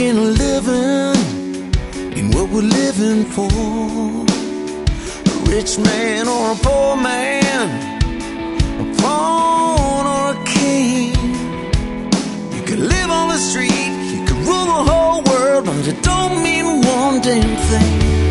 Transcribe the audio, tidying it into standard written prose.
making a living in what we're living for. A rich man or a poor man, a pawn or a king. You could live on the street, you could rule the whole world, but it don't mean one damn thing.